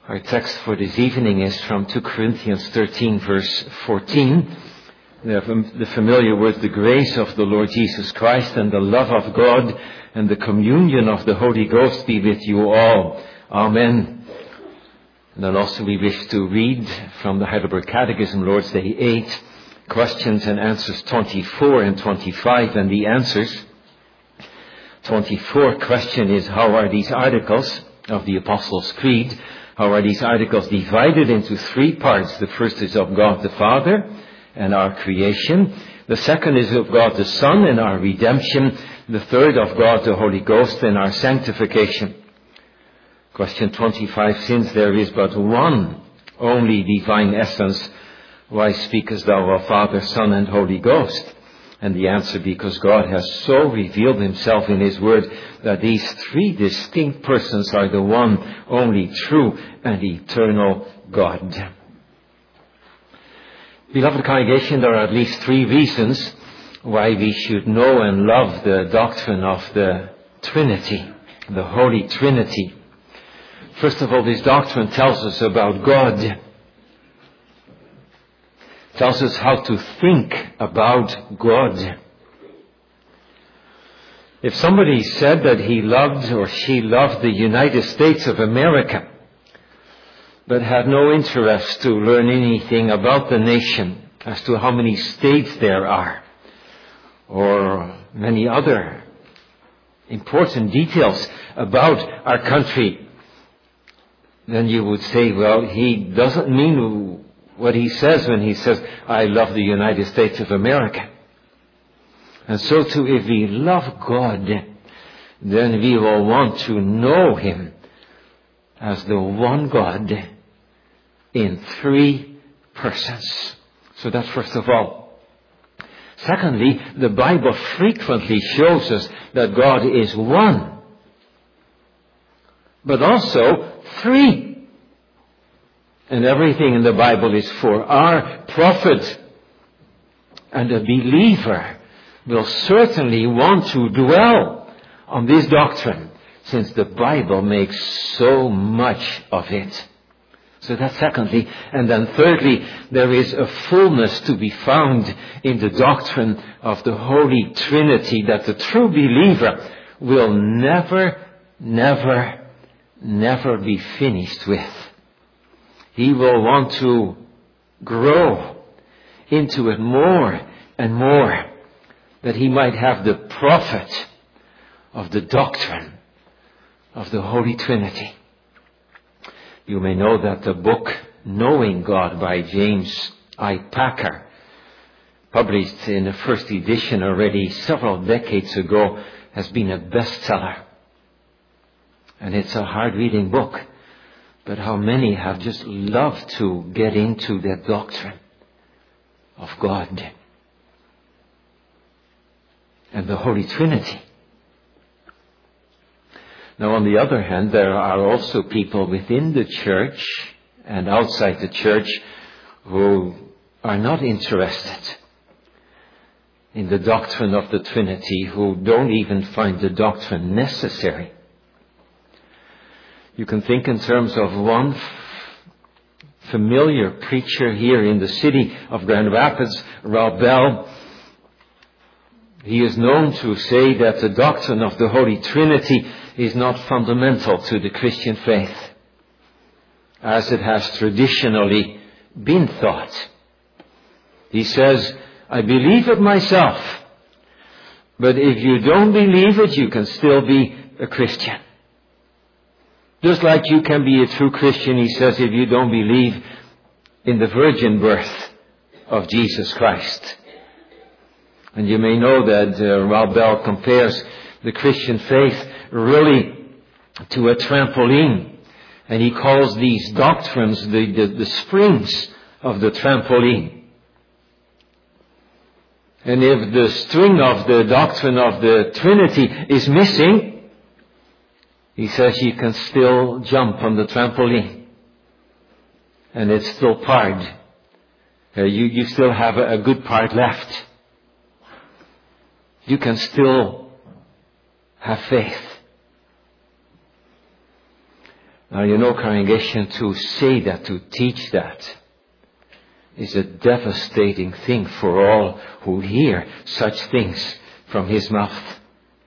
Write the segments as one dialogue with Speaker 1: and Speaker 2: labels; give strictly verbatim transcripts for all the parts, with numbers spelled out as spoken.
Speaker 1: Our text for this evening is from Second Corinthians thirteen, verse fourteen. The familiar words, the grace of the Lord Jesus Christ and the love of God and the communion of the Holy Ghost be with you all. Amen. And then also we wish to read from the Heidelberg Catechism, Lord's Day eight, questions and answers twenty-four and twenty-five, and the answers. twenty-four question is, how are these articles of the Apostles' Creed, how are these articles divided into three parts? The first is of God the Father and our creation. The second is of God the Son and our redemption. The third of God the Holy Ghost and our sanctification. Question twenty-five, since there is but one only divine essence, why speakest thou of Father, Son and Holy Ghost? And the answer, because God has so revealed himself in his word that these three distinct persons are the one only true and eternal God. Beloved congregation, there are at least three reasons why we should know and love the doctrine of the Trinity, the Holy Trinity. First of all, this doctrine tells us about God. Tells us how to think about God. If somebody said that he loved or she loved the United States of America, but had no interest to learn anything about the nation as to how many states there are, or many other important details about our country, then you would say, well, he doesn't mean what he says when he says, I love the United States of America. And so too, if we love God, then we will want to know him as the one God in three persons. So that's first of all. Secondly, the Bible frequently shows us that God is one, but also three. And everything in the Bible is for our profit. And a believer will certainly want to dwell on this doctrine, since the Bible makes so much of it. So that's secondly. And then thirdly, there is a fullness to be found in the doctrine of the Holy Trinity that the true believer will never, never, never be finished with. He will want to grow into it more and more, that he might have the profit of the doctrine of the Holy Trinity. You may know that the book Knowing God by James I. Packer, published in the first edition already several decades ago, has been a bestseller. And it's a hard-reading book. But how many have just loved to get into that doctrine of God and the Holy Trinity. Now, on the other hand, there are also people within the church and outside the church who are not interested in the doctrine of the Trinity, who don't even find the doctrine necessary. You can think in terms of one familiar preacher here in the city of Grand Rapids, Rob Bell. He is known to say that the doctrine of the Holy Trinity is not fundamental to the Christian faith, as it has traditionally been thought. He says, I believe it myself, but if you don't believe it, you can still be a Christian. Just like you can be a true Christian, he says, if you don't believe in the virgin birth of Jesus Christ. And you may know that uh, Rob Bell compares the Christian faith really to a trampoline. And he calls these doctrines the, the, the springs of the trampoline. And if the string of the doctrine of the Trinity is missing, he says you can still jump on the trampoline. And it's still part. Uh, you, you still have a, a good part left. You can still have faith. Now, you know, congregation, to say that, to teach that, is a devastating thing for all who hear such things from his mouth.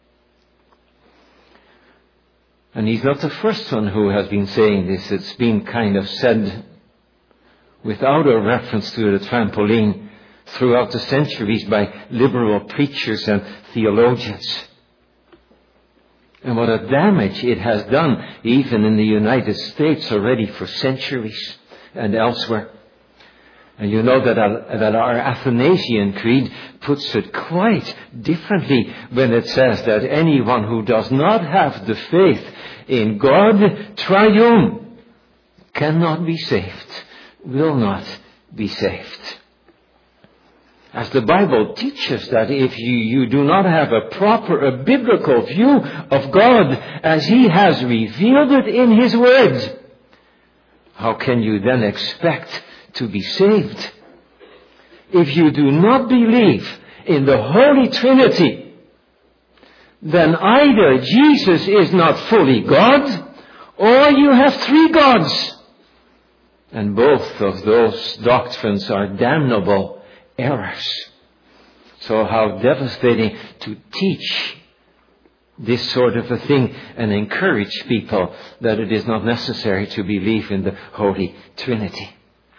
Speaker 1: And he's not the first one who has been saying this. It's been kind of said without a reference to the trampoline throughout the centuries by liberal preachers and theologians. And what a damage it has done, even in the United States already for centuries and elsewhere. And you know that our, that our Athanasian Creed puts it quite differently when it says that anyone who does not have the faith in God triune cannot be saved, will not be saved. As the Bible teaches that if you, you do not have a proper, a biblical view of God as He has revealed it in His Word, how can you then expect to be saved? If you do not believe in the Holy Trinity, then either Jesus is not fully God, or you have three gods. And both of those doctrines are damnable errors. So how devastating to teach this sort of a thing and encourage people that it is not necessary to believe in the Holy Trinity.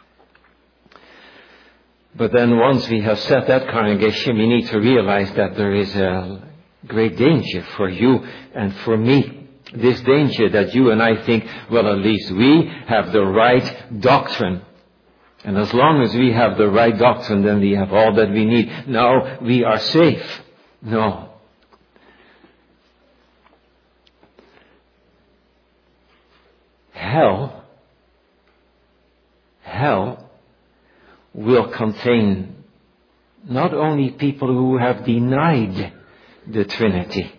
Speaker 1: But then once we have said that, congregation, we need to realize that there is a great danger for you and for me. This danger that you and I think, well, at least we have the right doctrine. And as long as we have the right doctrine, then we have all that we need. Now we are safe. No. Hell, hell will contain not only people who have denied the Trinity,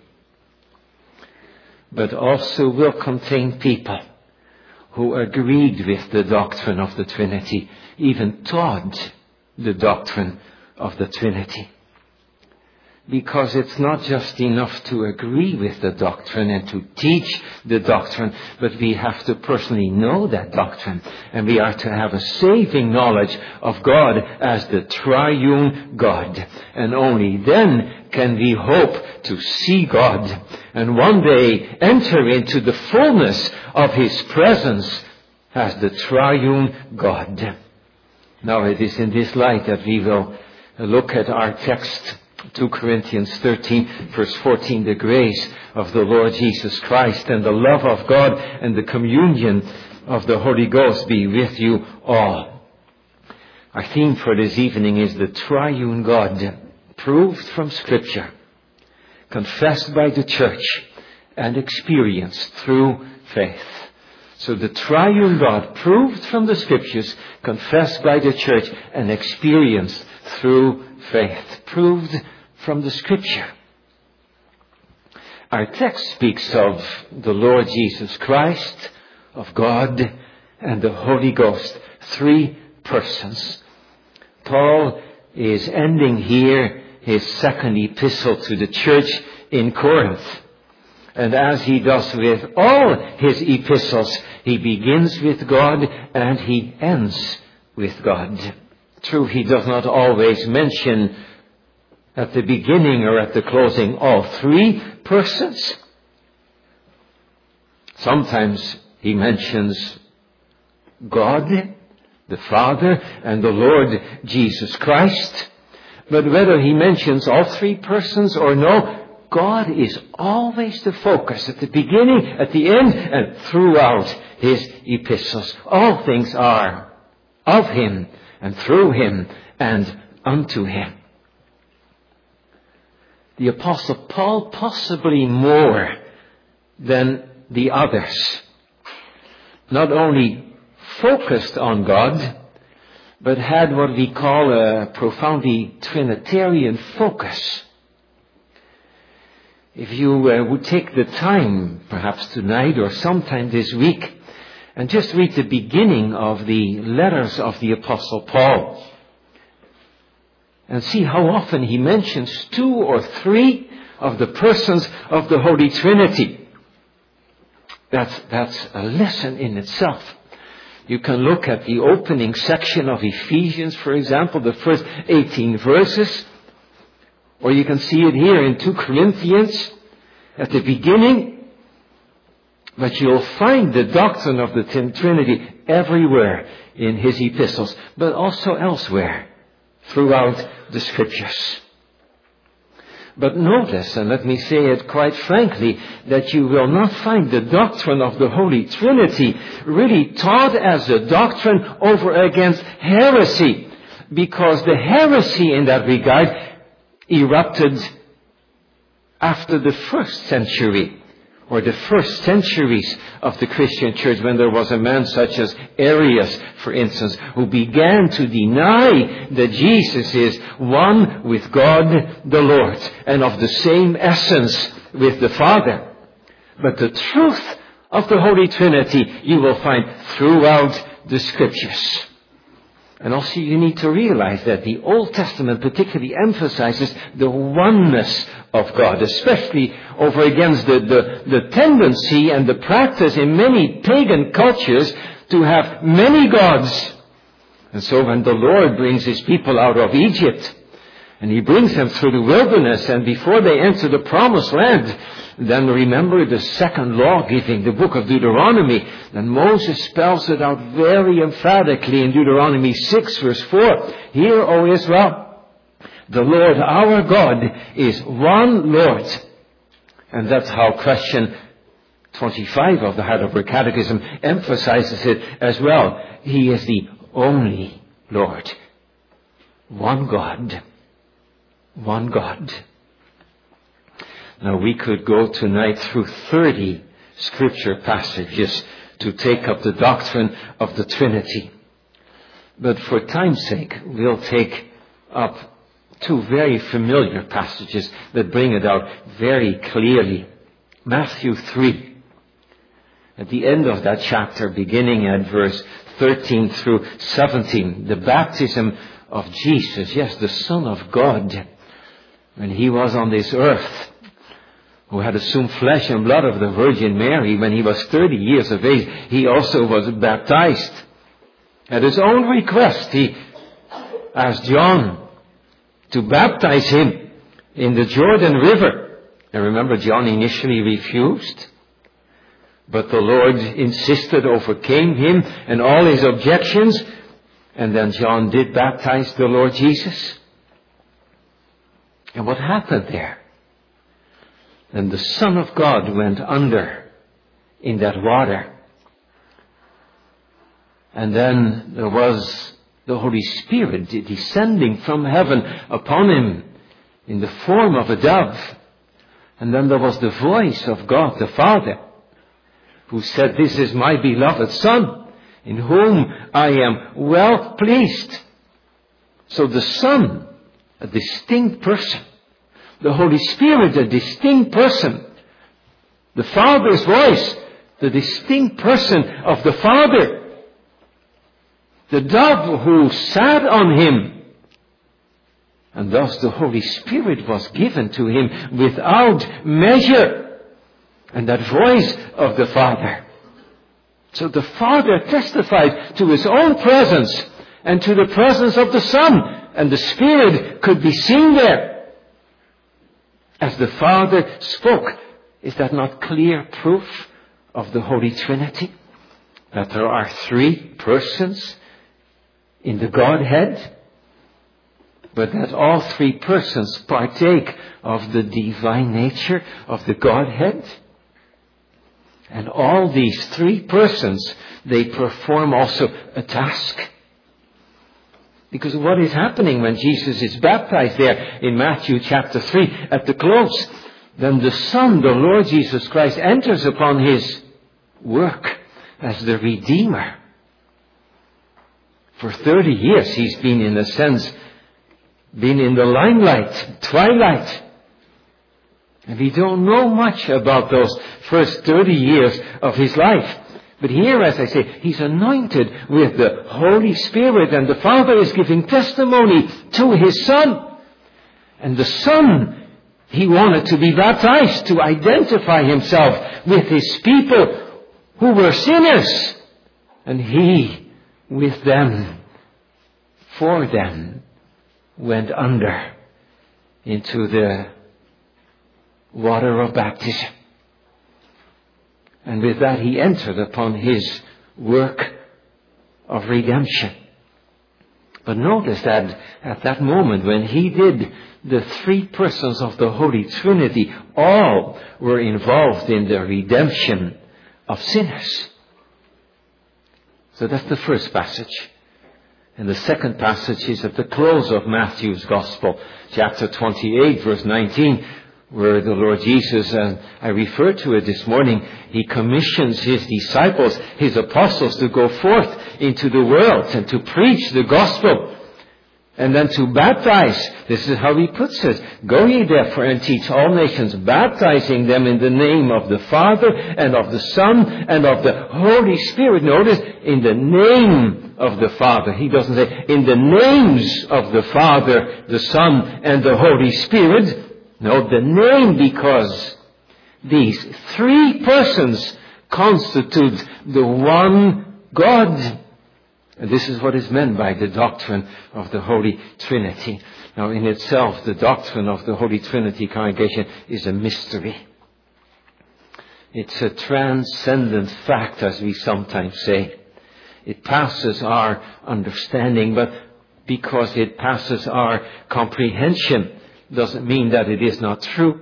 Speaker 1: but also will contain people who agreed with the doctrine of the Trinity, even taught the doctrine of the Trinity. Because it's not just enough to agree with the doctrine and to teach the doctrine, but we have to personally know that doctrine. And we are to have a saving knowledge of God as the triune God. And only then can we hope to see God and one day enter into the fullness of His presence as the triune God. Now it is in this light that we will look at our text, two Corinthians thirteen, verse fourteen, the grace of the Lord Jesus Christ and the love of God and the communion of the Holy Ghost be with you all. Our theme for this evening is the triune God, proved from Scripture, confessed by the church, and experienced through faith. So the triune God, proved from the Scriptures, confessed by the church, and experienced through faith. Proved from the Scripture. Our text speaks of the Lord Jesus Christ, of God, and the Holy Ghost. Three persons. Paul is ending here his second epistle to the church in Corinth. And as he does with all his epistles, he begins with God and he ends with God. True, he does not always mention at the beginning or at the closing all three persons. Sometimes he mentions God, the Father, and the Lord Jesus Christ. But whether he mentions all three persons or no, God is always the focus at the beginning, at the end, and throughout his epistles. All things are of him and through him and unto him. The Apostle Paul, possibly more than the others, not only focused on God, but had what we call a profoundly Trinitarian focus. If you uh, would take the time, perhaps tonight or sometime this week, and just read the beginning of the letters of the Apostle Paul, and see how often he mentions two or three of the persons of the Holy Trinity. That's, that's a lesson in itself. You can look at the opening section of Ephesians, for example, the first eighteen verses. Or you can see it here in Second Corinthians at the beginning. But you'll find the doctrine of the Trinity everywhere in his epistles, but also elsewhere throughout the Scriptures. But notice, and let me say it quite frankly, that you will not find the doctrine of the Holy Trinity really taught as a doctrine over against heresy, because the heresy in that regard erupted after the first century, or the first centuries of the Christian church, when there was a man such as Arius, for instance, who began to deny that Jesus is one with God the Lord and of the same essence with the Father. But the truth of the Holy Trinity you will find throughout the Scriptures. And also you need to realize that the Old Testament particularly emphasizes the oneness of God, especially over against the, the, the tendency and the practice in many pagan cultures to have many gods. And so when the Lord brings his people out of Egypt, and he brings them through the wilderness, and before they enter the promised land, then remember the second law giving, the book of Deuteronomy. Then Moses spells it out very emphatically in Deuteronomy six verse four. Hear, O Israel, the Lord our God is one Lord. And that's how question twenty-five of the Heidelberg Catechism emphasizes it as well. He is the only Lord. One God. One God. Now we could go tonight through thirty scripture passages to take up the doctrine of the Trinity. But for time's sake, we'll take up two very familiar passages that bring it out very clearly. Matthew three. At the end of that chapter, beginning at verse thirteen through seventeen, the baptism of Jesus, yes, the Son of God, when he was on this earth, who had assumed flesh and blood of the Virgin Mary, when he was thirty years of age, he also was baptized. At his own request, he asked John to baptize him in the Jordan River. And remember, John initially refused, but the Lord insisted, overcame him and all his objections, and then John did baptize the Lord Jesus. And what happened there? Then the Son of God went under in that water. And then there was the Holy Spirit descending from heaven upon him in the form of a dove. And then there was the voice of God the Father, who said, "This is my beloved Son, in whom I am well pleased." So the Son, a distinct person, the Holy Spirit, a distinct person, the Father's voice, the distinct person of the Father, the dove who sat on him, and thus the Holy Spirit was given to him without measure, and that voice of the Father. So the Father testified to his own presence and to the presence of the Son, and the Spirit could be seen there as the Father spoke. Is that not clear proof of the Holy Trinity? That there are three persons in the Godhead, but that all three persons partake of the divine nature of the Godhead? And all these three persons, they perform also a task. Because what is happening when Jesus is baptized there in Matthew chapter three at the close? Then the Son, the Lord Jesus Christ, enters upon his work as the Redeemer. For thirty years he's been, in a sense, been in the limelight, twilight. And we don't know much about those first thirty years of his life. But here, as I say, he's anointed with the Holy Spirit, and the Father is giving testimony to his Son. And the Son, he wanted to be baptized to identify himself with his people who were sinners, and He with them, for them, went under into the water of baptism. And with that He entered upon His work of redemption. But notice that at that moment when He did, the three persons of the Holy Trinity all were involved in the redemption of sinners. So that's the first passage. And the second passage is at the close of Matthew's Gospel, chapter twenty-eight, verse nineteen, where the Lord Jesus, and I referred to it this morning, He commissions His disciples, His apostles, to go forth into the world and to preach the gospel and then to baptize. This is how He puts it. Go ye therefore and teach all nations, baptizing them in the name of the Father and of the Son and of the Holy Spirit. Notice, in the name of the Father. He doesn't say in the names of the Father, the Son and the Holy Spirit. No, the name, because these three persons constitute the one God. And this is what is meant by the doctrine of the Holy Trinity. Now, in itself, the doctrine of the Holy Trinity, congregation, is a mystery. It's a transcendent fact, as we sometimes say. It passes our understanding, but because it passes our comprehension, doesn't mean that it is not true.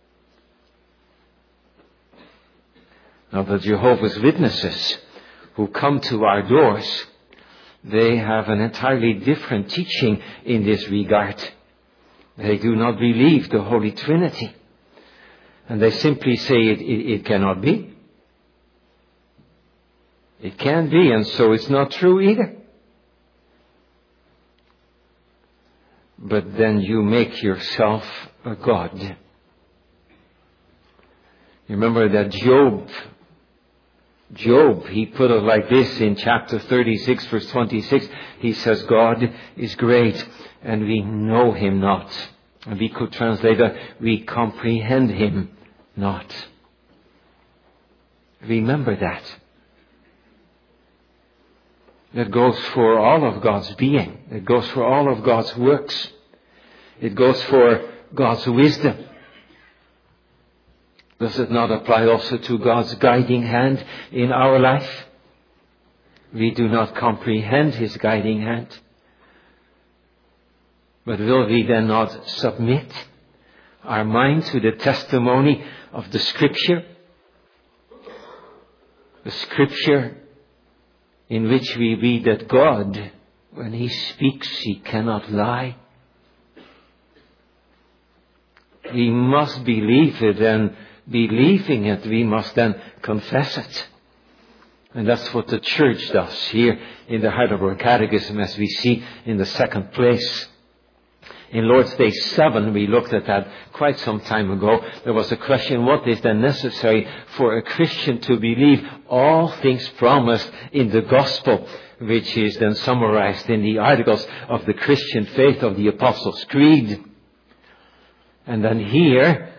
Speaker 1: Now, the Jehovah's Witnesses who come to our doors, they have an entirely different teaching in this regard. They do not believe the Holy Trinity. And they simply say it, it, it cannot be. It can be, and so it's not true either. But then you make yourself a God. You remember that Job, Job, he put it like this in chapter thirty-six, verse twenty-six. He says, God is great, and we know Him not. And we could translate that, we comprehend Him not. Remember that. That goes for all of God's being. It goes for all of God's works. It goes for God's wisdom. Does it not apply also to God's guiding hand in our life? We do not comprehend His guiding hand. But will we then not submit our mind to the testimony of the Scripture? The Scripture in which we read that God, when He speaks, He cannot lie. We must believe it, and believing it, we must then confess it. And that's what the church does here in the Heidelberg Catechism, as we see in the second place. In Lord's Day seven, we looked at that quite some time ago. There was a question, what is then necessary for a Christian to believe all things promised in the Gospel, which is then summarized in the articles of the Christian faith of the Apostles' Creed. And then here,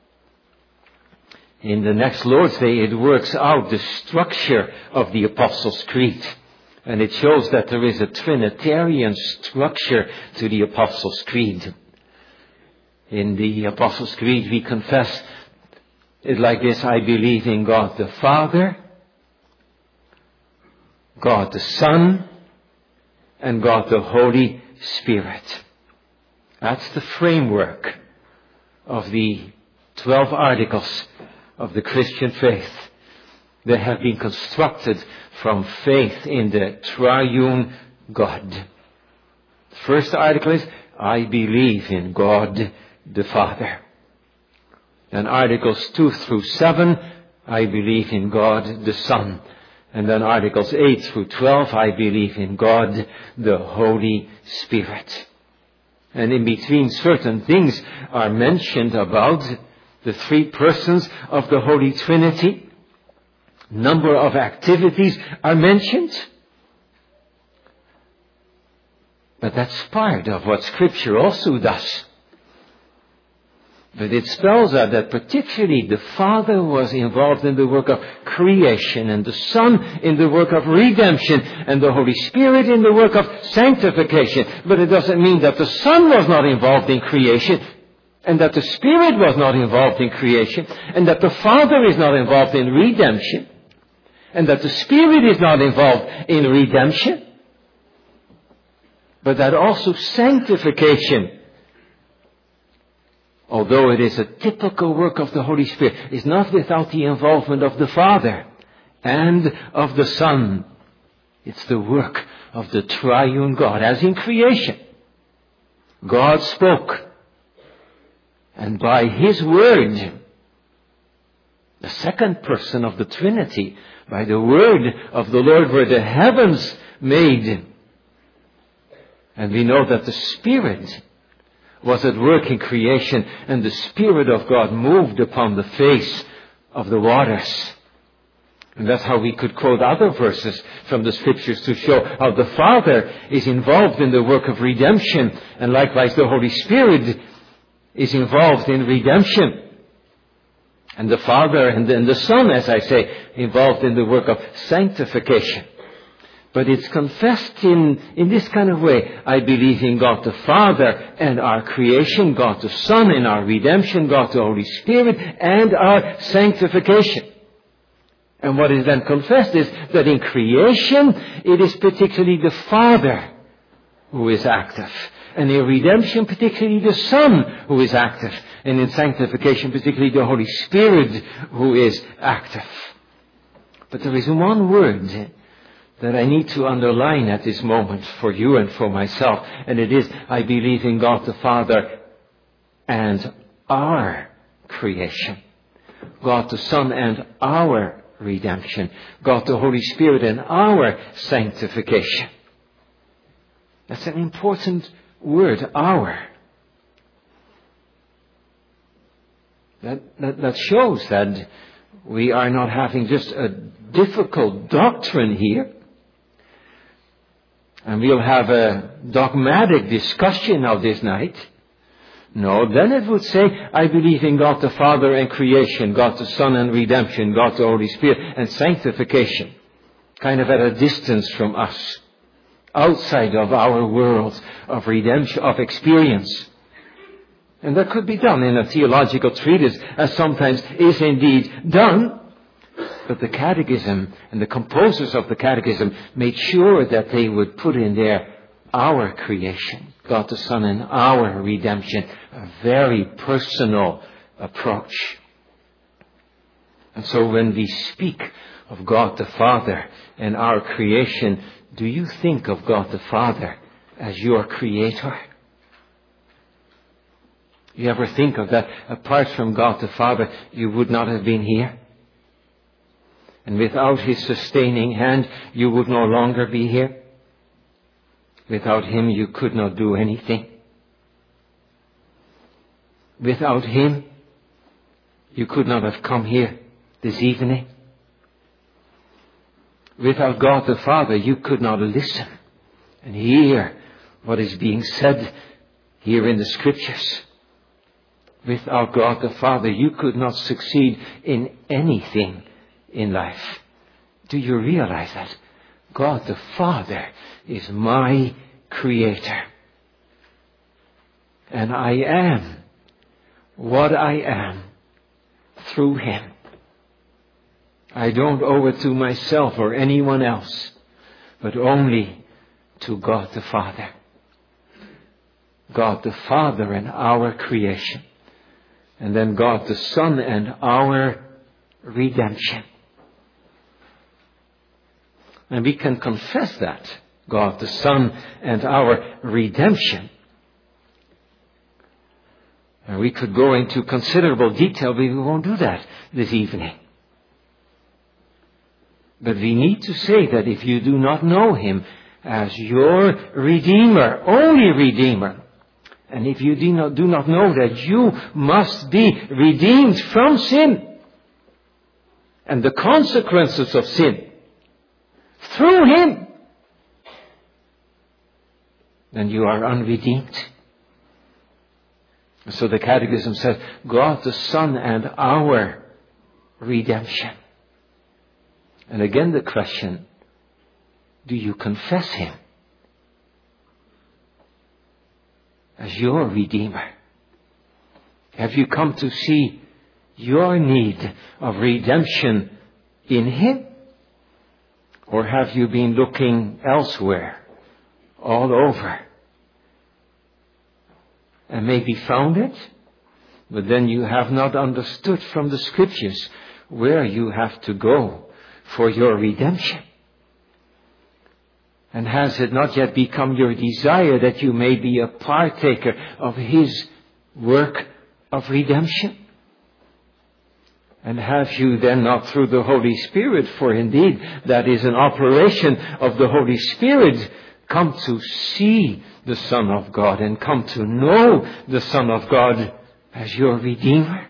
Speaker 1: in the next Lord's Day, it works out the structure of the Apostles' Creed. And it shows that there is a Trinitarian structure to the Apostles' Creed. In the Apostles' Creed, we confess it like this: I believe in God the Father, God the Son, and God the Holy Spirit. That's the framework of the twelve articles of the Christian faith. They have been constructed from faith in the triune God. The first article is, I believe in God the Father. Then articles two through seven, I believe in God the Son. And then articles eight through twelve, I believe in God the Holy Spirit. And in between, certain things are mentioned about the three persons of the Holy Trinity. Number of activities are mentioned. But that's part of what Scripture also does. But it spells out that particularly the Father was involved in the work of creation, and the Son in the work of redemption, and the Holy Spirit in the work of sanctification. But it doesn't mean that the Son was not involved in creation, and that the Spirit was not involved in creation, and that the Father is not involved in redemption, and that the Spirit is not involved in redemption, but that also sanctification, although it is a typical work of the Holy Spirit, is not without the involvement of the Father and of the Son. It's the work of the triune God. As in creation, God spoke, and by His word, the second person of the Trinity, by the word of the Lord were the heavens made. And we know that the Spirit was at work in creation, and the Spirit of God moved upon the face of the waters. And that's how we could quote other verses from the Scriptures to show how the Father is involved in the work of redemption, and likewise the Holy Spirit is involved in redemption. And the Father and the, and the Son, as I say, involved in the work of sanctification. But it's confessed in, in this kind of way. I believe in God the Father and our creation, God the Son and our redemption, God the Holy Spirit and our sanctification. And what is then confessed is that in creation, it is particularly the Father who is active. And in redemption, particularly the Son who is active. And in sanctification, particularly the Holy Spirit who is active. But there is one word that I need to underline at this moment for you and for myself. And it is, I believe in God the Father and our creation. God the Son and our redemption. God the Holy Spirit and our sanctification. That's an important word, our. That, that, that shows that we are not having just a difficult doctrine here. And we'll have a dogmatic discussion of this night. No, then it would say, I believe in God the Father and creation, God the Son and redemption, God the Holy Spirit and sanctification. Kind of at a distance from us. Outside of our world of redemption, of experience. And that could be done in a theological treatise, as sometimes is indeed done. But the Catechism and the composers of the Catechism made sure that they would put in there our creation, God the Son and our redemption, a very personal approach. And so when we speak of God the Father and our creation, do you think of God the Father as your creator? You ever think of that? Apart from God the Father, you would not have been here. And without His sustaining hand, you would no longer be here. Without Him, you could not do anything. Without Him, you could not have come here this evening. Without God the Father, you could not listen and hear what is being said here in the Scriptures. Without God the Father, you could not succeed in anything in life. Do you realize that? God the Father is my Creator. And I am what I am through Him. I don't owe it to myself or anyone else, but only to God the Father. God the Father and our creation. And then God the Son and our redemption. And we can confess that. God the Son and our redemption. And we could go into considerable detail, but we won't do that this evening. But we need to say that if you do not know Him as your Redeemer, only Redeemer, and if you do not, do not know that you must be redeemed from sin and the consequences of sin through Him, then you are unredeemed. So the Catechism says, God the Son and our redemption. And again the question, do you confess Him as your Redeemer? Have you come to see your need of redemption in Him? Or have you been looking elsewhere, all over, and maybe found it, but then you have not understood from the Scriptures where you have to go for your redemption? And has it not yet become your desire that you may be a partaker of His work of redemption? And have you then not through the Holy Spirit, for indeed that is an operation of the Holy Spirit, come to see the Son of God and come to know the Son of God as your Redeemer?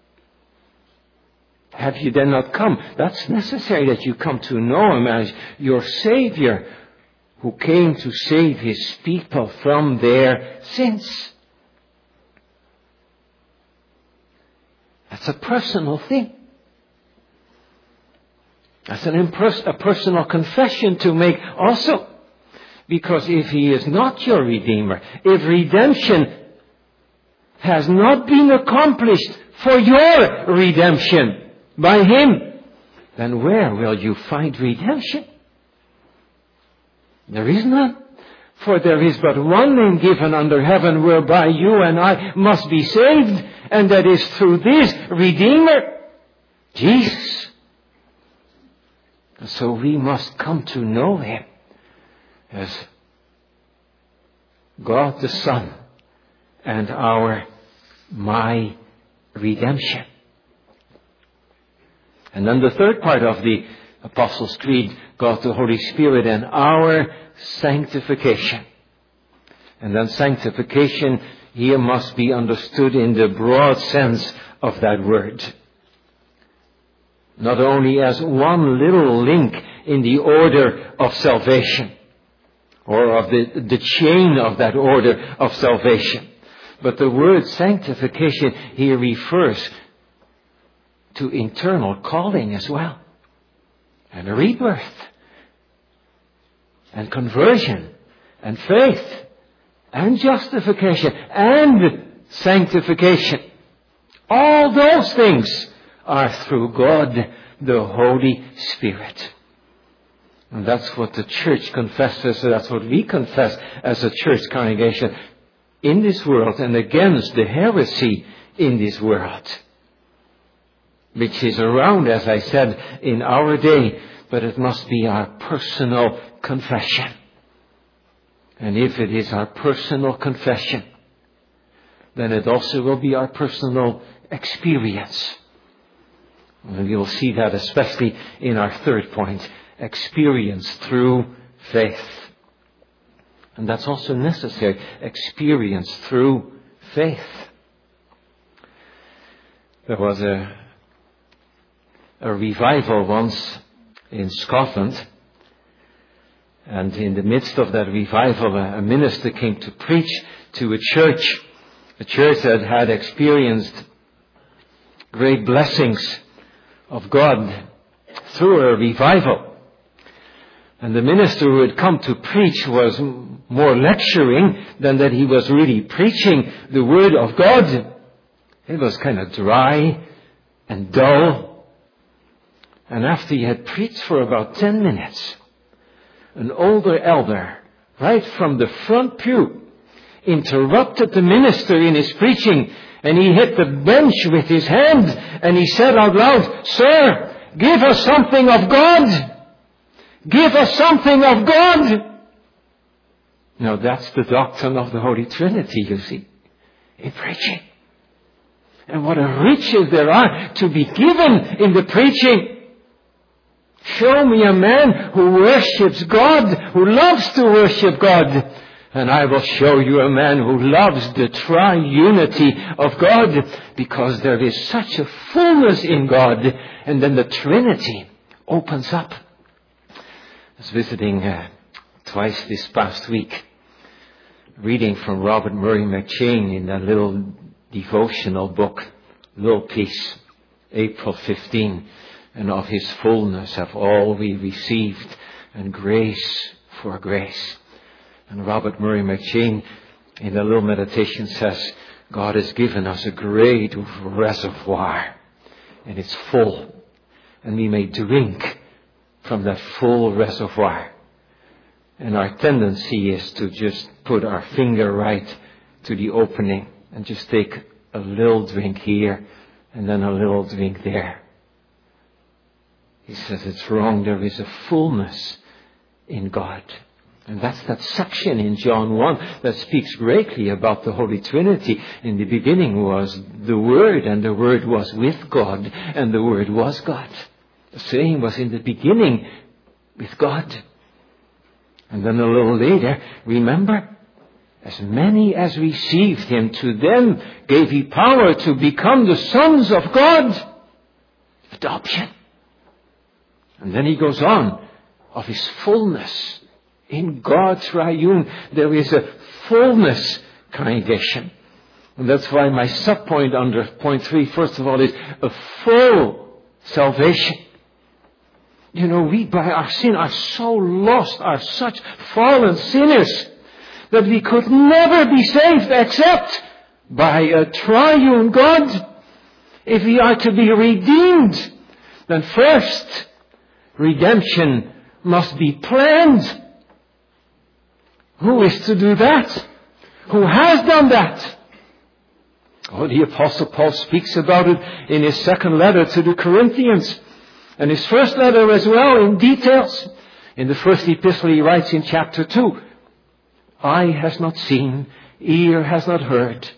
Speaker 1: Have you then not come? That's necessary that you come to know Him as your Savior, who came to save His people from their sins. That's a personal thing. That's an impers- a personal confession to make also. Because if He is not your Redeemer, if redemption has not been accomplished for your redemption by Him, then where will you find redemption? There is none. For there is but one name given under heaven whereby you and I must be saved, and that is through this Redeemer, Jesus. And so we must come to know Him as God the Son and our, my redemption. And then the third part of the Apostles' Creed, God the Holy Spirit and our sanctification. And then sanctification here must be understood in the broad sense of that word. Not only as one little link in the order of salvation, or of the, the chain of that order of salvation, but the word sanctification here refers to internal calling as well, and a rebirth, and conversion, and faith, and justification, and sanctification. All those things are through God, the Holy Spirit. And that's what the church confesses, that's what we confess as a church congregation in this world and against the heresy in this world, which is around, as I said, in our day, but it must be our personal confession. And if it is our personal confession, then it also will be our personal experience. And you'll see that especially in our third point, experience through faith. And that's also necessary, experience through faith. There was a, a revival once in Scotland, and in the midst of that revival, a, a minister came to preach to a church, a church that had experienced great blessings of God through a revival. And the minister who had come to preach was more lecturing than that he was really preaching the Word of God. It was kind of dry and dull. And after he had preached for about ten minutes, an older elder, right from the front pew, interrupted the minister in his preaching, and he hit the bench with his hand, and he said out loud, "Sir, give us something of God! Give us something of God!" Now that's the doctrine of the Holy Trinity, you see, in preaching. And what a riches there are to be given in the preaching. Show me a man who worships God, who loves to worship God, and I will show you a man who loves the triunity of God, because there is such a fullness in God, and then the Trinity opens up. I was visiting uh, twice this past week, reading from Robert Murray McCheyne in that little devotional book, Little Peace, April fifteenth, and of His fullness have all we received, and grace for grace. And Robert Murray McCheyne, in the little meditation, says, God has given us a great reservoir, and it's full, and we may drink from that full reservoir. And our tendency is to just put our finger right to the opening and just take a little drink here and then a little drink there. He says it's wrong. There is a fullness in God. And that's that section in John one that speaks greatly about the Holy Trinity. In the beginning was the Word, and the Word was with God, and the Word was God. The same was in the beginning with God. And then a little later, remember, as many as received Him, to them gave He power to become the sons of God. Adoption. And then He goes on, of His fullness. In God triune, there is a fullness, congregation. And that's why my subpoint under point three, first of all, is a full salvation. You know, we by our sin are so lost, are such fallen sinners, that we could never be saved except by a triune God. If we are to be redeemed, then first, redemption must be planned. Who is to do that? Who has done that? Oh, the Apostle Paul speaks about it in his second letter to the Corinthians. And his first letter as well, in details. In the first epistle he writes in chapter two, eye has not seen, ear has not heard.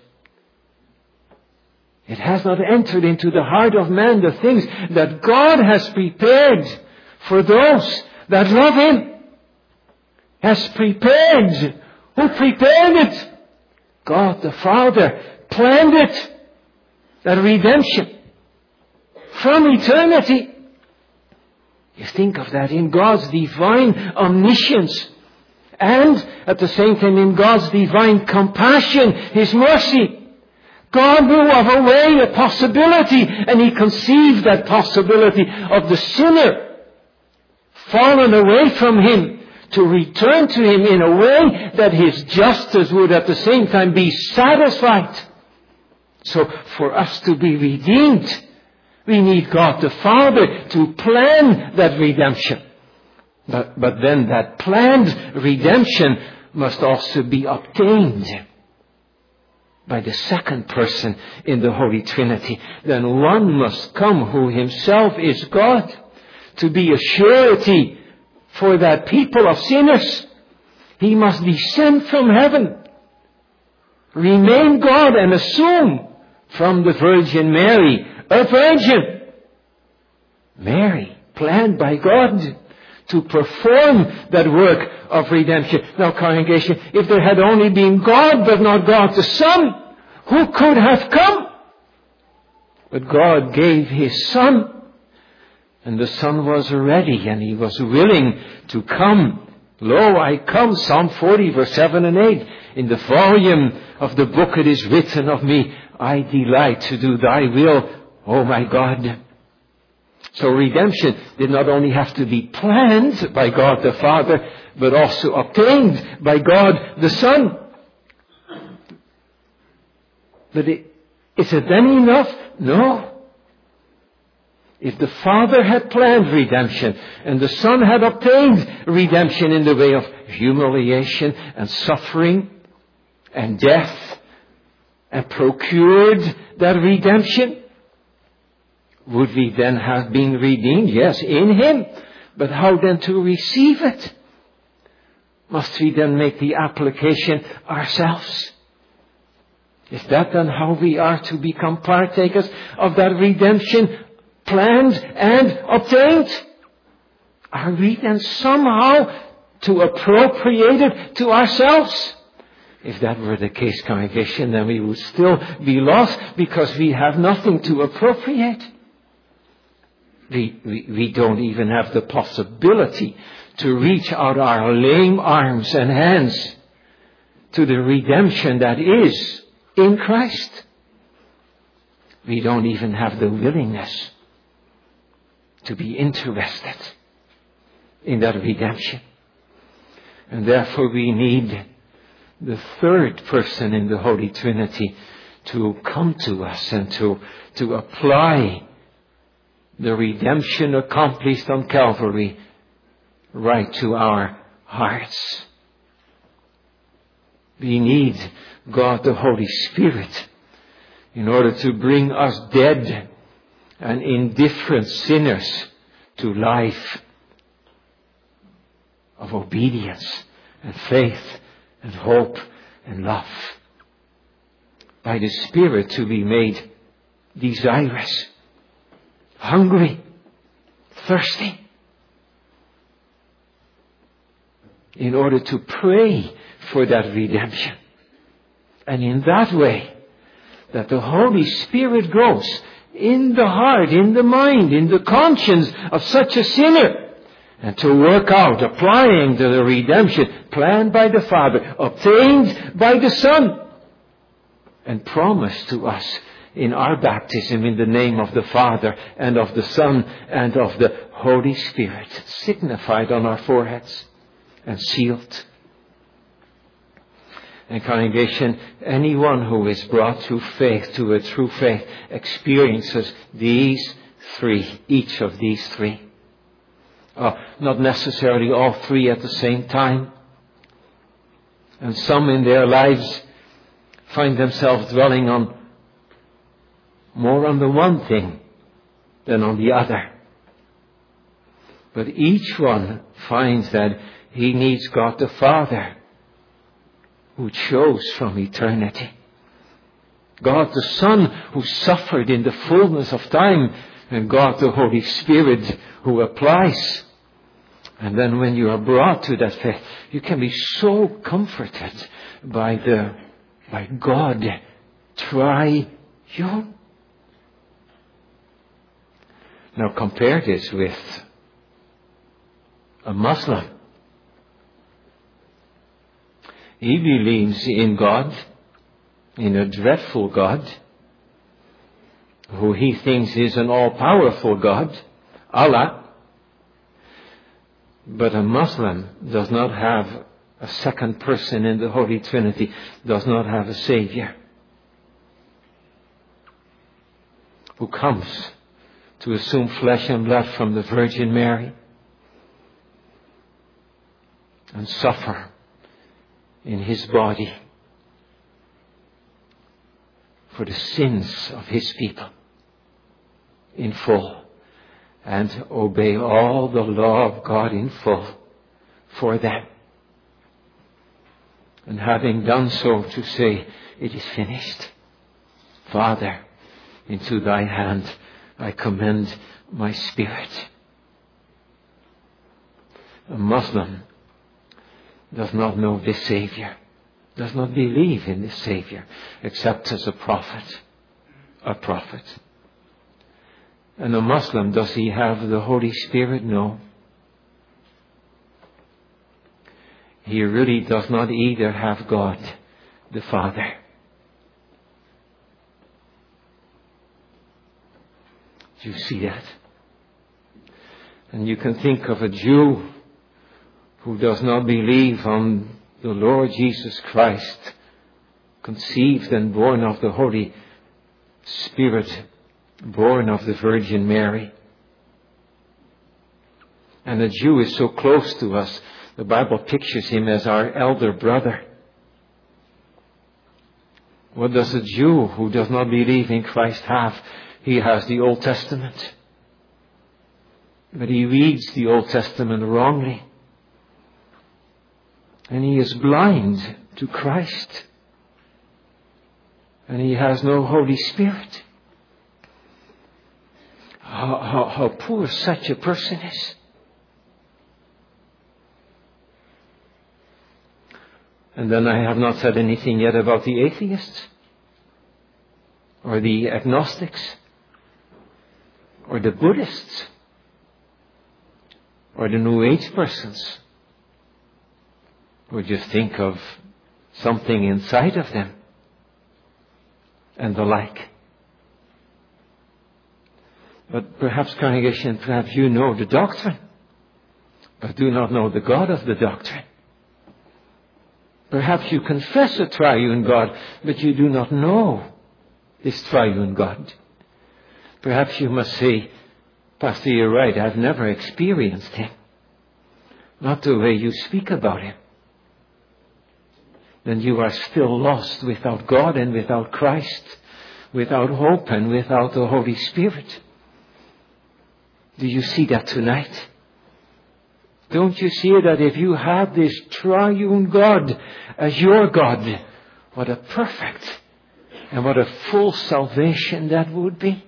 Speaker 1: It has not entered into the heart of man the things that God has prepared for those that love Him. Has prepared. Who prepared it? God the Father planned it. That redemption from eternity. You think of that in God's divine omniscience. And at the same time in God's divine compassion, His mercy. God knew of a way, a possibility, and He conceived that possibility of the sinner fallen away from Him to return to Him in a way that His justice would at the same time be satisfied. So for us to be redeemed, we need God the Father to plan that redemption. But, but then that planned redemption must also be obtained by the second person in the Holy Trinity. Then one must come who Himself is God to be a surety for that people of sinners. He must descend from heaven, remain God, and assume from the Virgin Mary, a virgin. Mary, planned by God to perform that work of redemption. Now, congregation, if there had only been God but not God the Son, who could have come? But God gave His Son. And the Son was ready, and He was willing to come. Lo, I come, Psalm forty, verse seven and eight. In the volume of the book it is written of me, I delight to do Thy will, O my God. So redemption did not only have to be planned by God the Father, but also obtained by God the Son. But it, is it then enough? No. If the Father had planned redemption and the Son had obtained redemption in the way of humiliation and suffering and death and procured that redemption, would we then have been redeemed? Yes, in Him. But how then to receive it? Must we then make the application ourselves? Is that then how we are to become partakers of that redemption planned and obtained? Are we then somehow to appropriate it to ourselves? If that were the case, congregation, then we would still be lost because we have nothing to appropriate. We, we, we don't even have the possibility to reach out our lame arms and hands to the redemption that is in Christ. we don't even have the willingness to be interested in that redemption. And therefore we need the third person in the Holy Trinity to come to us and to, to apply the redemption accomplished on Calvary right to our hearts. We need God the Holy Spirit in order to bring us dead and indifferent sinners to life of obedience and faith and hope and love. By the Spirit to be made desirous, hungry, thirsty, in order to pray for that redemption. And in that way, that the Holy Spirit grows in the heart, in the mind, in the conscience of such a sinner, and to work out, applying to the redemption planned by the Father, obtained by the Son, and promised to us in our baptism in the name of the Father and of the Son and of the Holy Spirit, signified on our foreheads and sealed. And congregation, anyone who is brought to faith, to a true faith, experiences these three, each of these three. Uh, not necessarily all three at the same time. And some in their lives find themselves dwelling on more on the one thing than on the other. But each one finds that he needs God the Father, who chose from eternity. God the Son, who suffered in the fullness of time, and God the Holy Spirit, who applies. And then when you are brought to that faith, you can be so comforted by the by God triune. Now compare this with a Muslim. He believes in God, in a dreadful God, who he thinks is an all-powerful God, Allah. But a Muslim does not have a second person in the Holy Trinity, does not have a Savior who comes to assume flesh and blood from the Virgin Mary and suffer in his body for the sins of his people in full, and obey all the law of God in full for them. And having done so, to say, it is finished. Father, into thy hand I commend my spirit. A Muslim does not know this Savior, does not believe in this Savior, except as a prophet, a prophet. And a Muslim, does he have the Holy Spirit? No. He really does not either have God, the Father. Do you see that? And you can think of a Jew who does not believe on the Lord Jesus Christ, conceived and born of the Holy Spirit, born of the Virgin Mary. And a Jew is so close to us, the Bible pictures him as our elder brother. What does a Jew who does not believe in Christ have? He has the Old Testament. But he reads the Old Testament wrongly. And he is blind to Christ. And he has no Holy Spirit. How, how, how poor such a person is. And then I have not said anything yet about the atheists, or the agnostics, or the Buddhists, or the New Age persons, who just think of something inside of them, and the like. But perhaps, congregation, perhaps you know the doctrine, but do not know the God of the doctrine. Perhaps you confess a triune God, but you do not know this triune God. Perhaps you must say, Pastor, you're right, I've never experienced Him. Not the way you speak about Him. Then you are still lost without God and without Christ, without hope and without the Holy Spirit. Do you see that tonight? Don't you see that if you have this triune God as your God, what a perfect and what a full salvation that would be?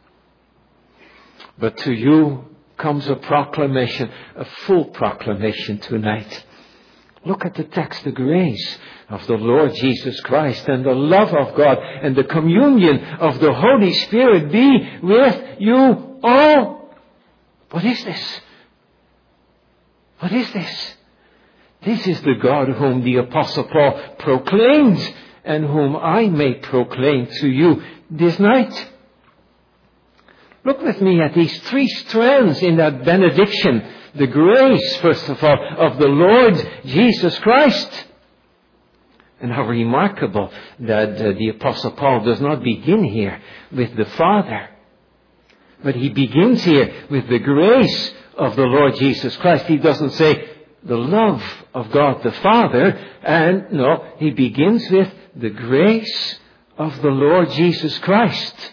Speaker 1: But to you comes a proclamation, a full proclamation tonight. Look at the text, the grace of the Lord Jesus Christ and the love of God and the communion of the Holy Spirit be with you all. What is this? What is this? This is the God whom the Apostle Paul proclaimed and whom I may proclaim to you this night. Look with me at these three strands in that benediction. The grace, first of all, of the Lord Jesus Christ. And how remarkable that uh, the Apostle Paul does not begin here with the Father, but he begins here with the grace of the Lord Jesus Christ. He doesn't say the love of God the Father, and no, he begins with the grace of the Lord Jesus Christ.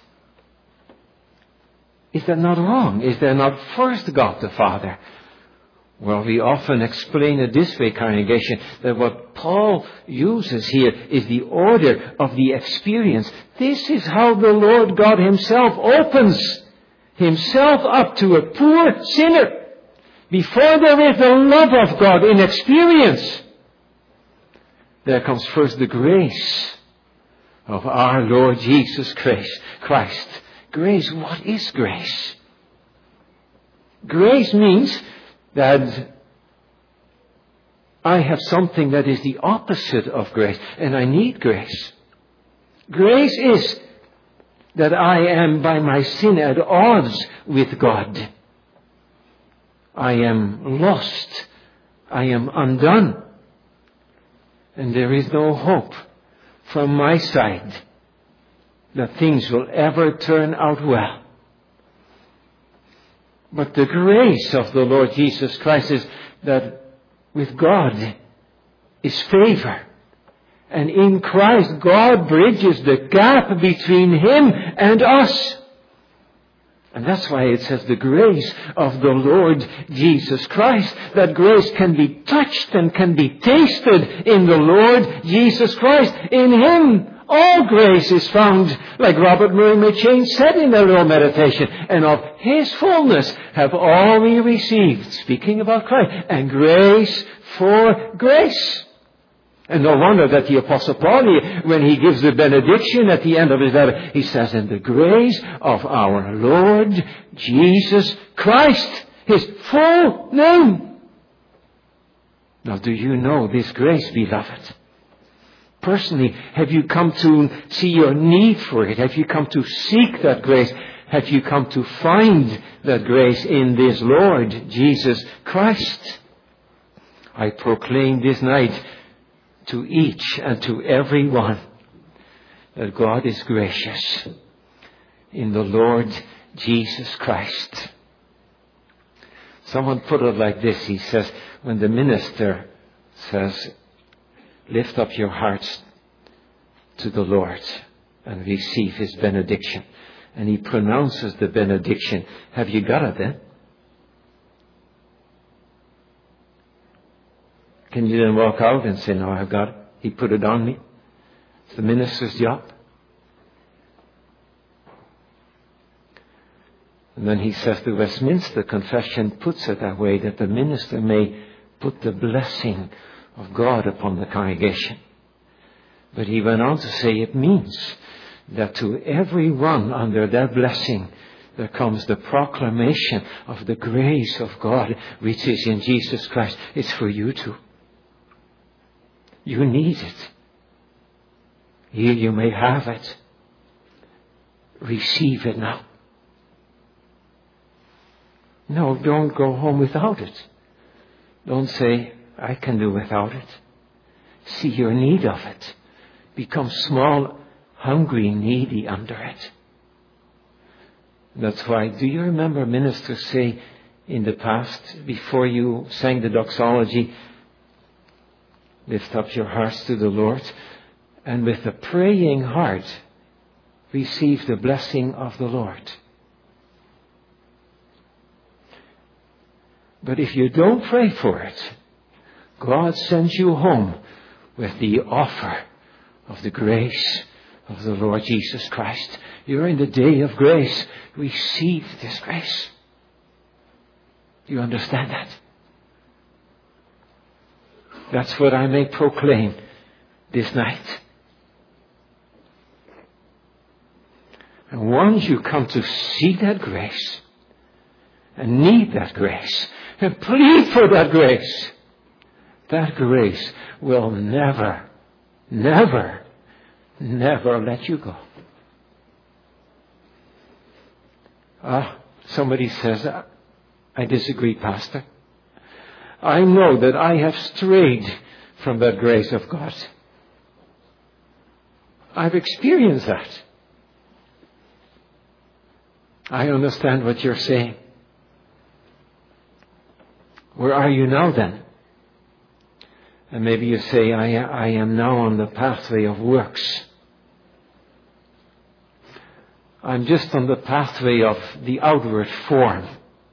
Speaker 1: Is that not wrong? Is there not first God the Father? Well, we often explain it this way, congregation, that what Paul uses here is the order of the experience. This is how the Lord God Himself opens Himself up to a poor sinner. Before there is the love of God in experience, there comes first the grace of our Lord Jesus Christ. Grace, what is grace? Grace means that I have something that is the opposite of grace, and I need grace. Grace is that I am by my sin at odds with God. I am lost. I am undone. And there is no hope from my side that things will ever turn out well. But the grace of the Lord Jesus Christ is that with God is favor. And in Christ, God bridges the gap between Him and us. And that's why it says the grace of the Lord Jesus Christ. That grace can be touched and can be tasted in the Lord Jesus Christ. In Him, all grace is found, like Robert Murray McCheyne said in the Little Meditation. And of His fullness have all we received, speaking about Christ, and grace for grace. And no wonder that the Apostle Paul, when he gives the benediction at the end of his letter, he says, in the grace of our Lord Jesus Christ, His full name. Now, do you know this grace, beloved? Personally, have you come to see your need for it? Have you come to seek that grace? Have you come to find that grace in this Lord Jesus Christ? I proclaim this night to each and to every one that God is gracious in the Lord Jesus Christ. Someone put it like this. He says, when the minister says, lift up your hearts to the Lord and receive His benediction, and he pronounces the benediction, have you got it then? Can you then walk out and say, no, I've got it. He put it on me. It's the minister's job. And then he says the Westminster Confession puts it that way, that the minister may put the blessing of God upon the congregation. But he went on to say it means that to everyone under that blessing there comes the proclamation of the grace of God which is in Jesus Christ. It's for you too. You need it. Here you may have it. Receive it now. No, don't go home without it. Don't say, I can do without it. See your need of it. Become small, hungry, needy under it. That's why, do you remember ministers say in the past, before you sang the doxology, lift up your hearts to the Lord, and with a praying heart, receive the blessing of the Lord. But if you don't pray for it, God sends you home with the offer of the grace of the Lord Jesus Christ. You're in the day of grace. Receive this grace. Do you understand that? That's what I may proclaim this night. And once you come to see that grace and need that grace and plead for that grace, that grace will never, never, never let you go. Ah, somebody says, I disagree, Pastor. I know that I have strayed from that grace of God. I've experienced that. I understand what you're saying. Where are you now then? And maybe you say, I, I am now on the pathway of works. I'm just on the pathway of the outward form.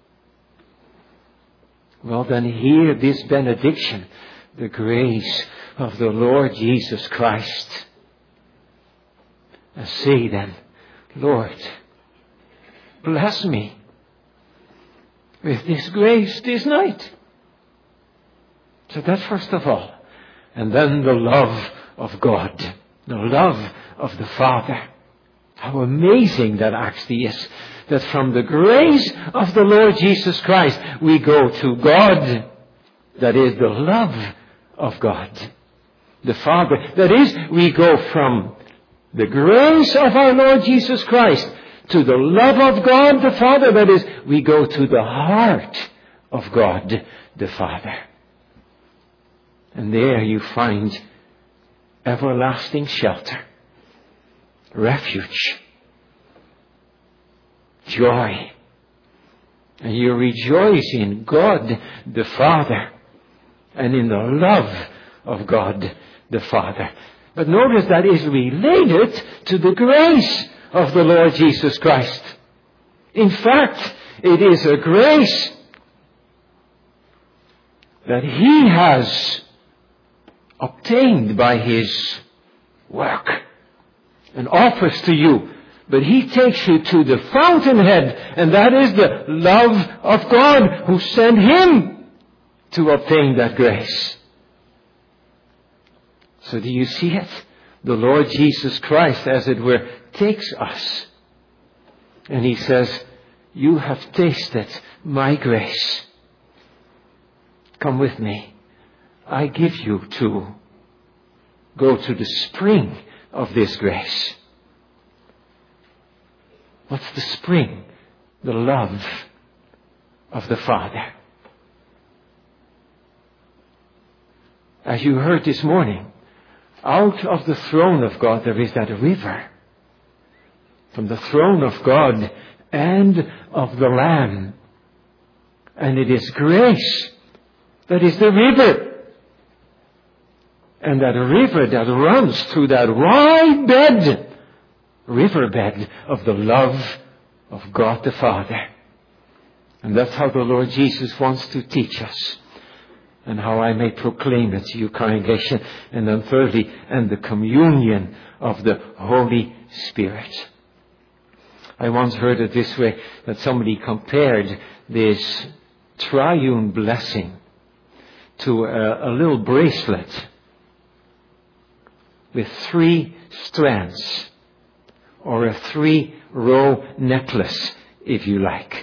Speaker 1: Well, then hear this benediction, the grace of the Lord Jesus Christ. And say then, Lord, bless me with this grace this night. So that's first of all. And then the love of God, the love of the Father. How amazing that actually is. That from the grace of the Lord Jesus Christ, we go to God. That is the love of God. The Father. That is, we go from the grace of our Lord Jesus Christ to the love of God the Father. That is, we go to the heart of God the Father. And there you find everlasting shelter, refuge, joy. And you rejoice in God the Father and in the love of God the Father. But notice that is related to the grace of the Lord Jesus Christ. In fact, it is a grace that He has obtained by His work and offers to you. But He takes you to the fountainhead, and that is the love of God who sent Him to obtain that grace. So do you see it? The Lord Jesus Christ, as it were, takes us. And He says, you have tasted my grace. Come with me. I give you to go to the spring of this grace. What's the spring? The love of the Father. As you heard this morning, out of the throne of God there is that river. From the throne of God and of the Lamb. And it is grace that is the river. And that river that runs through that wide bed, riverbed of the love of God the Father. And that's how the Lord Jesus wants to teach us. And how I may proclaim it to you, congregation. And then thirdly, and the communion of the Holy Spirit. I once heard it this way, that somebody compared this triune blessing to a, a little bracelet with three strands, or a three-row necklace, if you like.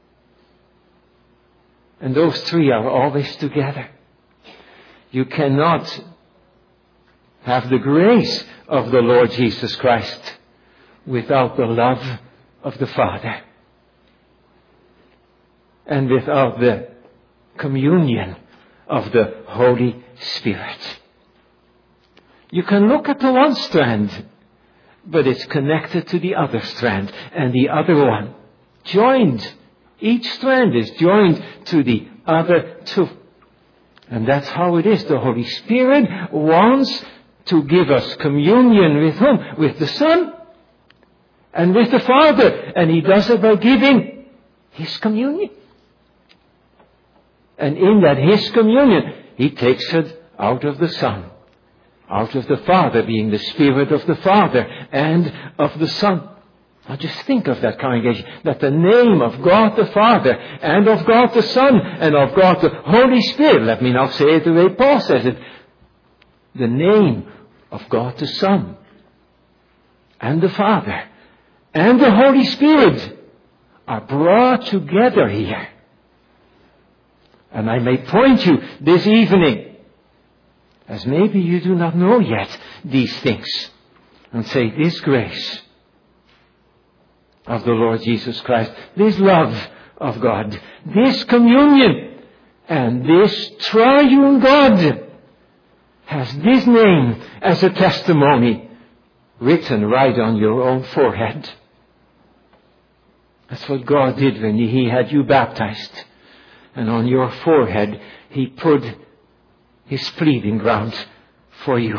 Speaker 1: And those three are always together. You cannot have the grace of the Lord Jesus Christ without the love of the Father. and without the communion of the Holy Spirit. You can look at the one strand, but it's connected to the other strand and the other one. Joined. Each strand is joined to the other two. And that's how it is. The Holy Spirit wants to give us communion with whom? With the Son and with the Father. And He does it by giving His communion. And in that His communion, He takes it out of the Son, out of the Father, being the Spirit of the Father and of the Son. Now just think of that, congregation, that the name of God the Father and of God the Son and of God the Holy Spirit, let me now say it the way Paul says it, the name of God the Son and the Father and the Holy Spirit are brought together here. And I may point you this evening, as maybe you do not know yet these things, and say, this grace of the Lord Jesus Christ, this love of God, this communion, and this triune God has this name as a testimony written right on your own forehead. That's what God did when He had you baptized. And on your forehead, He put His pleading ground for you.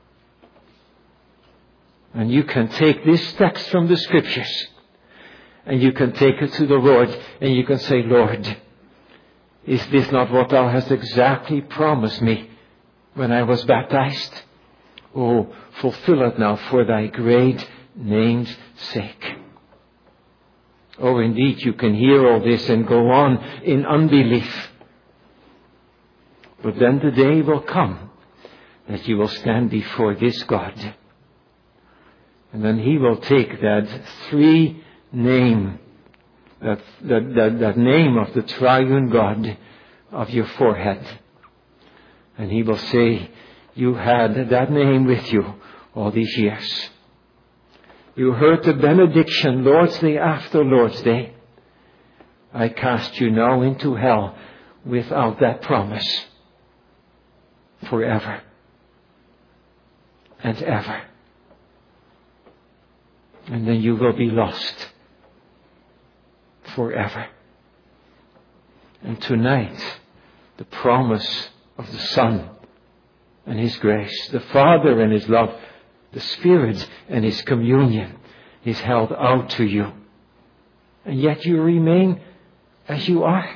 Speaker 1: And you can take this text from the Scriptures, and you can take it to the Lord, and you can say, Lord, is this not what Thou hast exactly promised me when I was baptized? Oh, fulfill it now for Thy great name's sake. Oh, indeed, you can hear all this and go on in unbelief. But then the day will come that you will stand before this God. And then He will take that three name, that, that, that, that name of the triune God of your forehead. And He will say, you had that name with you all these years. You heard the benediction Lord's Day after Lord's Day. I cast you now into hell without that promise forever and ever. And then you will be lost forever. And tonight, the promise of the Son and His grace, the Father and His love, the Spirit and His communion is held out to you. And yet you remain as you are.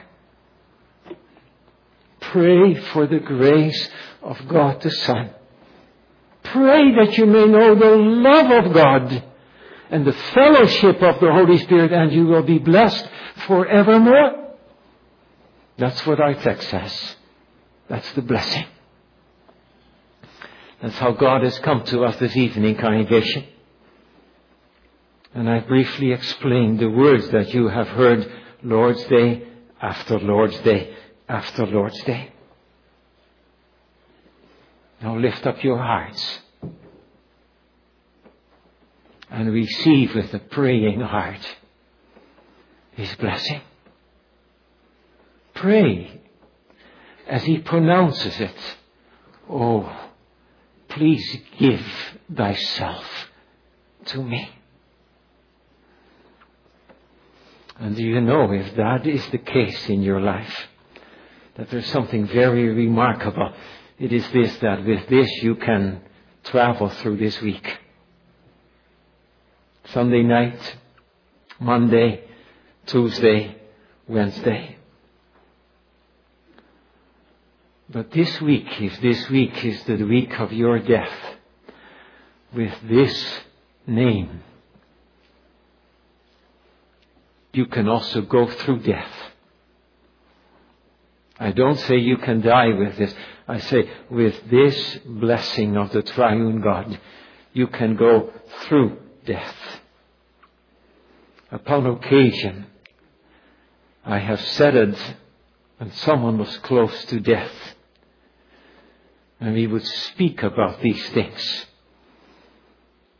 Speaker 1: Pray for the grace of God the Son. Pray that you may know the love of God and the fellowship of the Holy Spirit, and you will be blessed forevermore. That's what our text says. That's the blessing. That's how God has come to us this evening, congregation. And I briefly explained the words that you have heard Lord's Day after Lord's Day after Lord's Day. Now lift up your hearts and receive with a praying heart His blessing. Pray as He pronounces it. Oh, please give thyself to me. And do you know, if that is the case in your life, that there's something very remarkable. It is this, that with this you can travel through this week. Sunday night, Monday, Tuesday, Wednesday. But this week, if this week is the week of your death, with this name, you can also go through death. I don't say you can die with this. I say with this blessing of the triune God, you can go through death. Upon occasion, I have said it when someone was close to death, and we would speak about these things.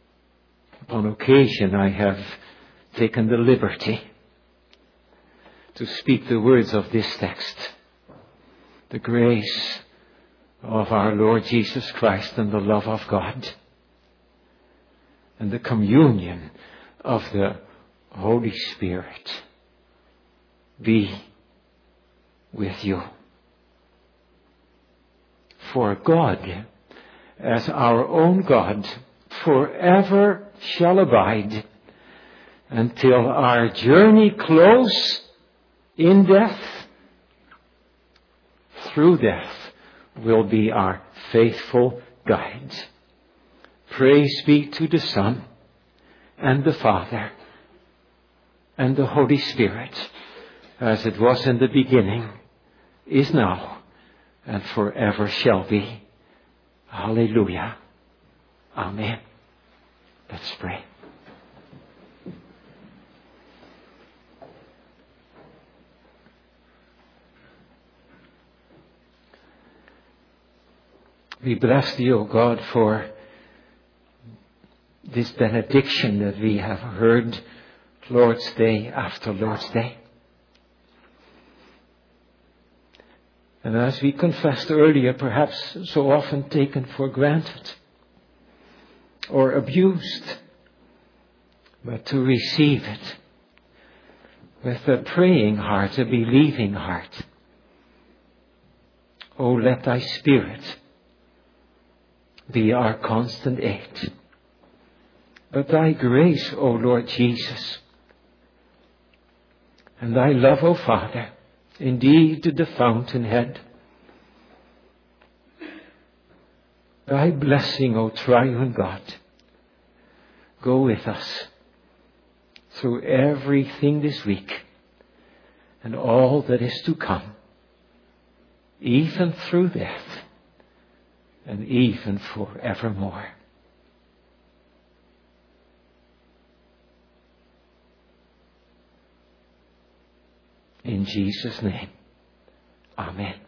Speaker 1: Upon occasion, I have taken the liberty to speak the words of this text. The grace of our Lord Jesus Christ and the love of God and the communion of the Holy Spirit be with you. For God, as our own God, forever shall abide until our journey close in death. Through death will be our faithful guide. Praise be to the Son and the Father and the Holy Spirit, as it was in the beginning, is now, and forever shall be. Hallelujah. Amen. Let's pray. We bless thee, O God, for this benediction that we have heard Lord's Day after Lord's Day. And as we confessed earlier, perhaps so often taken for granted or abused, but to receive it with a praying heart, a believing heart. Oh, let thy Spirit be our constant aid. But thy grace, O Lord Jesus, and thy love, O Father, indeed the fountainhead, thy blessing, O triune God, go with us through everything this week and all that is to come, even through death and even forevermore. In Jesus' name, amen.